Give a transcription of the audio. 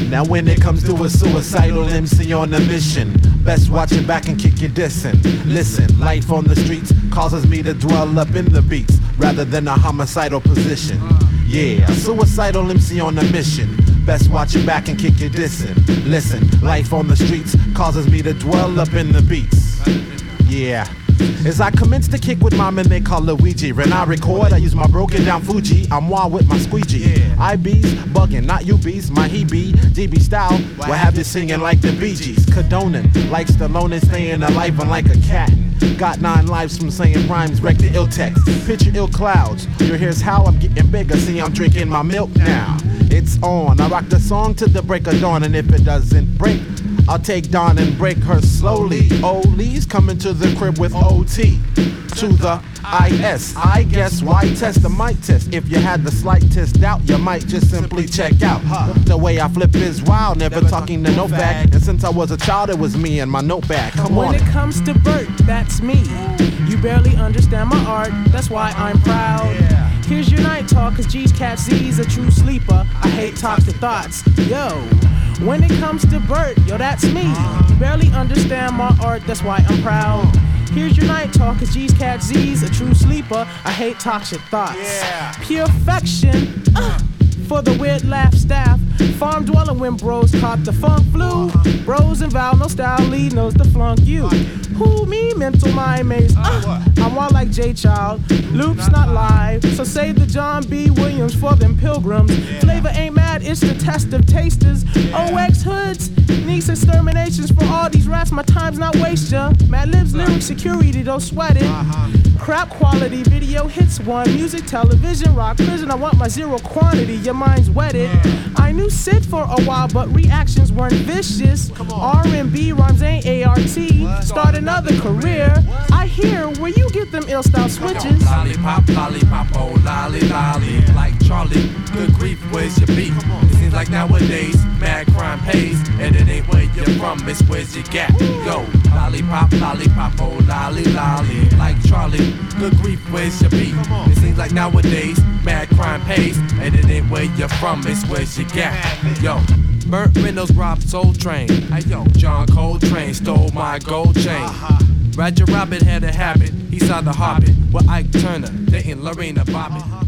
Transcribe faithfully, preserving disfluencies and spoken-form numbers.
Now when it comes to a suicidal M C on a mission, best watch your back and kick your dissing. Listen, life on the streets causes me to dwell up in the beats rather than a homicidal position. Yeah, a suicidal M C on a mission. Best watch your back and kick your dissing. Listen, life on the streets causes me to dwell up in the beats. Yeah. As I commence to kick with my man they call Luigi. When I record, I use my broken down Fuji. I'm wild with my squeegee. Yeah. I B's bugging, not you B's. My he be, G B style. Will have you singing like the Bee Gees. Condoning, like Stallone and staying alive and like a cat. Got nine lives from saying rhymes, wreck the ill text. Picture ill clouds. Your here's how I'm getting bigger. See, I'm drinking my milk now. It's on. I rock the song to the break of dawn, and if it doesn't break, I'll take Dawn and break her slowly. Ollie's coming to the crib with O T to the I S. I guess why test the mic test? If you had the slightest doubt, you might just simply check out. The way I flip is wild, never talking to no bag. And since I was a child, it was me and my notepad. Come on. When it comes to Bert, that's me. You barely understand my art, that's why I'm proud. Here's your night talk, cause G's Cat Z's a true sleeper. I hate toxic thoughts. Yo. When it comes to Bert, yo, that's me. You barely understand my art, that's why I'm proud. Here's your night talk, cause G's Cat Z's a true sleeper. I hate toxic thoughts. Yeah. Pure-fection, uh, for the weird laugh staff. Farm dweller when bros caught the funk flu. Bros and Val, no style, lead knows to flunk you. Who me, mental mind maze? Uh, I'm wild like J Child. Loops not live, so save the John B. Williams for them pilgrims. Flavor ain't mad, it's the test of tasters. O X hoods, niece exterminations for all these rats. My time's not waste ya. Mad Libs, lyric security, don't sweat it. Crap quality, video hits one. Music, television, rock, prison. I want my zero quantity. Your mind's wetted. I knew Sid for a while, but reactions weren't vicious. R and B rhymes ain't A R T. Start another career. I hear where you get them ill style switches. Lollipop, lollipop, oh lolly, lolly. Like Charlie, good grief, where's your beat? It seems like nowadays, mad crime pays. And it ain't where you're from, it's where's your gap. Go, lollipop, lollipop, oh lolly, lolly. Like Charlie, good grief, where's your beat? It seems like nowadays, mad crime pays. And it ain't where you're from, it's where's your gap. Yo. Burt Reynolds robbed Soul Train. Hey yo, John Coltrane stole my gold chain. Uh-huh. Roger Rabbit had a habit, he saw the Hobbit with Ike Turner, dating Lorena Bobbitt. Uh-huh.